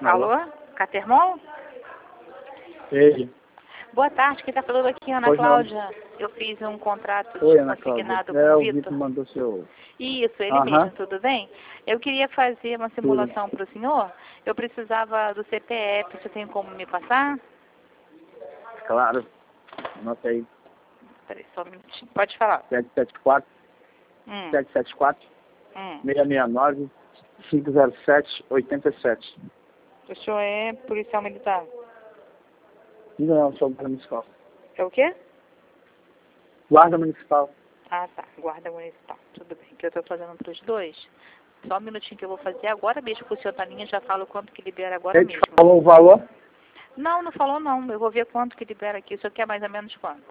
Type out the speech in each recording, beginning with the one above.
Alô? Catermol? Ei. Boa tarde, quem está falando aqui é a Ana Pois não. Cláudia. Eu fiz um contrato Oi, Ana consignado Cláudia. com o O Vitor. Vitor mandou seu... Isso, ele mesmo, tudo bem? Eu queria fazer uma simulação para o senhor. Eu precisava do CPF, você tem como me passar? Claro. Anota aí. Peraí, só um minutinho. Pode falar. 774 774 669 507 87. O senhor é policial militar? Não, sou guarda municipal. É o quê? Guarda municipal. Ah, tá. Guarda municipal. Tudo bem, que eu estou fazendo para os dois. Só um minutinho que eu vou fazer agora mesmo, que o senhor tá linha, já falo quanto que libera agora Ele mesmo. falou o valor? Não falou não. Eu vou ver quanto que libera aqui. O senhor quer mais ou menos quanto?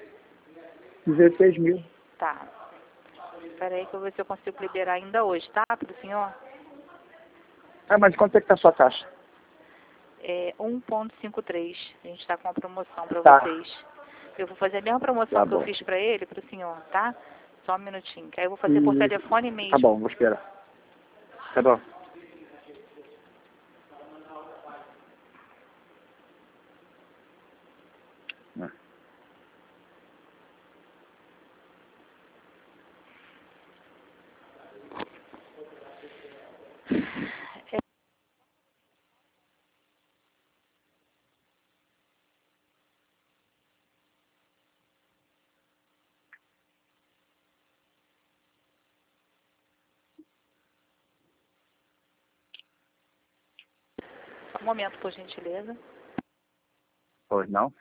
16 mil. Tá. Espera aí que eu vou ver se eu consigo liberar ainda hoje, tá? Para o senhor? Mas quanto é que tá a sua taxa? É 1,53. A gente está com uma promoção para Tá. vocês. Eu vou fazer a mesma promoção que eu fiz para ele, para o senhor, tá? Só um minutinho. Que aí eu vou fazer por telefone mesmo. Tá bom, vou esperar. Tá bom. Só um momento, por gentileza. Pois não?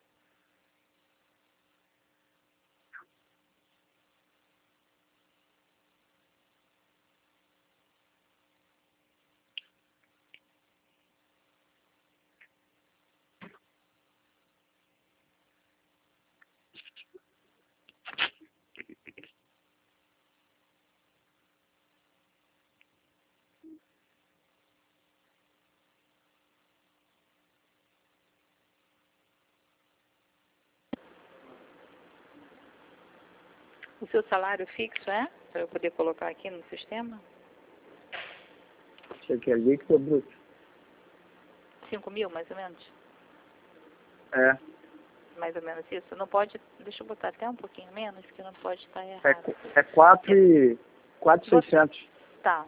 O seu salário fixo é? Para eu poder colocar aqui no sistema? Você quer líquido ou bruto? 5 mil, mais ou menos? É. Mais ou menos isso? Não pode... Deixa eu botar até um pouquinho menos, porque não pode estar errado. É 4,600. Tá.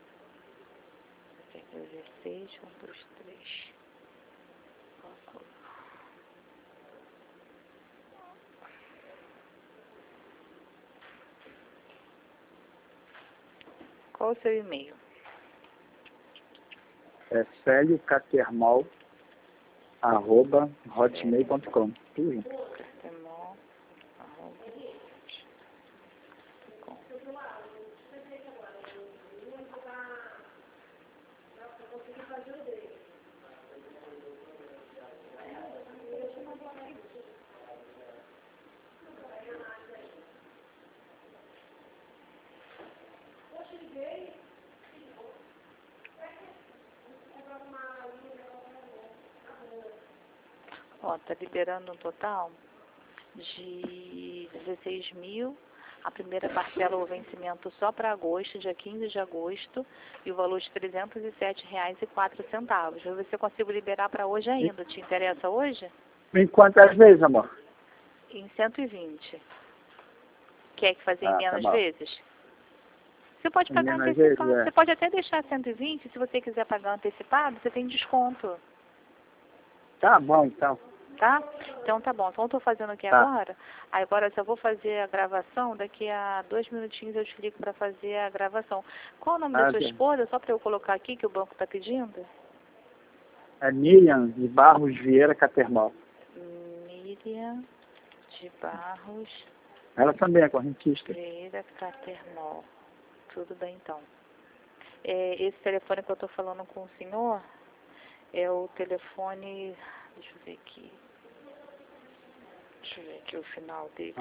16, 1, 2, 3. Qual o seu e-mail? É celiocatermal@hotmail.com. Tudo junto. Ó, tá liberando um total de 16 mil. A primeira parcela, o vencimento só para agosto, dia 15 de agosto, e o valor de R$ 307,04. Vou ver se eu consigo liberar para hoje ainda. Te interessa hoje? Em quantas vezes, amor? Em 120. Quer que fazer em menos tá vezes? Você pode pagar menos antecipado. vezes, Você pode até deixar 120. Se você quiser pagar antecipado, você tem desconto. Tá bom, então. Tá? Então tá bom. Então eu tô fazendo aqui agora. Agora eu só vou fazer a gravação. Daqui a 2 minutinhos eu te ligo para fazer a gravação. Qual o nome da sua esposa? Só para eu colocar aqui que o banco tá pedindo. É Miriam de Barros Vieira Catermal. Miriam de Barros Ela também é correntista. Vieira Catermal. Tudo bem então. Esse telefone que eu tô falando com o senhor é o telefone... Deixa eu ver aqui. Deixa eu ver aqui o final dele.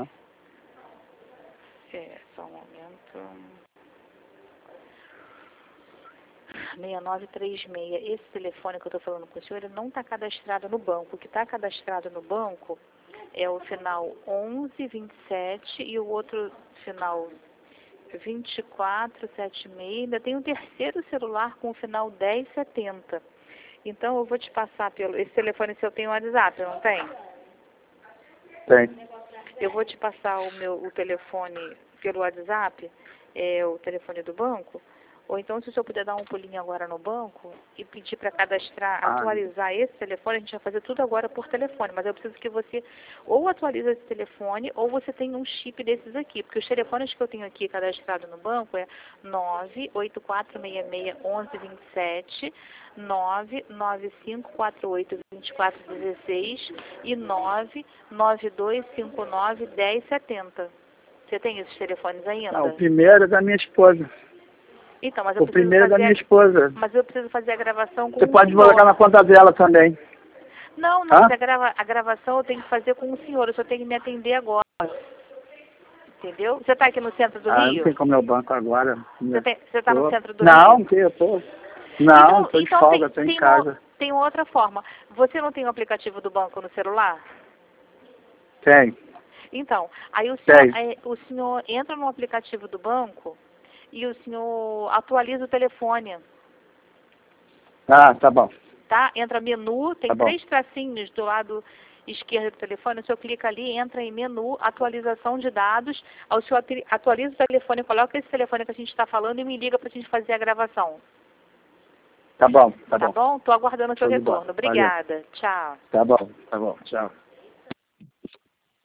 Só um momento. 6936. Esse telefone que eu estou falando com o senhor, ele não está cadastrado no banco. O que está cadastrado no banco é o final 1127 e o outro final 2476. Ainda tem um terceiro celular com o final 1070. Então eu vou te passar pelo... Esse telefone seu tem WhatsApp, não tem? Tem. Eu vou te passar o telefone pelo WhatsApp, o telefone do banco. Ou então, se o senhor puder dar um pulinho agora no banco e pedir para cadastrar, atualizar esse telefone, a gente vai fazer tudo agora por telefone. Mas eu preciso que você ou atualize esse telefone ou você tenha um chip desses aqui. Porque os telefones que eu tenho aqui cadastrado no banco é 984661127, 995482416 e 992591070. Você tem esses telefones ainda? Não, o primeiro é da minha esposa. Então, mas eu o primeiro é da minha esposa. Mas eu preciso fazer a gravação com Você pode colocar na conta dela também. Não, mas a gravação eu tenho que fazer com o senhor. O senhor tem que me atender agora. Entendeu? Você está aqui no centro do Rio? Não tem como ir ao banco agora. Você está no centro do Rio? Não, eu tô. Não, estou de folga, estou em casa. Tem outra forma. Você não tem o aplicativo do banco no celular? Tem. Então, aí o senhor entra no aplicativo do banco e o senhor atualiza o telefone. Ah, tá bom. Tá? Entra menu, tem tá 3 tracinhos do lado esquerdo do telefone, o senhor clica ali, entra em menu, atualização de dados, aí o senhor atualiza o telefone, coloca esse telefone que a gente está falando e me liga para a gente fazer a gravação. Tá bom, tá bom. Tá bom? Estou aguardando o seu retorno. Obrigada. Valeu. Tchau. Tá bom, tchau.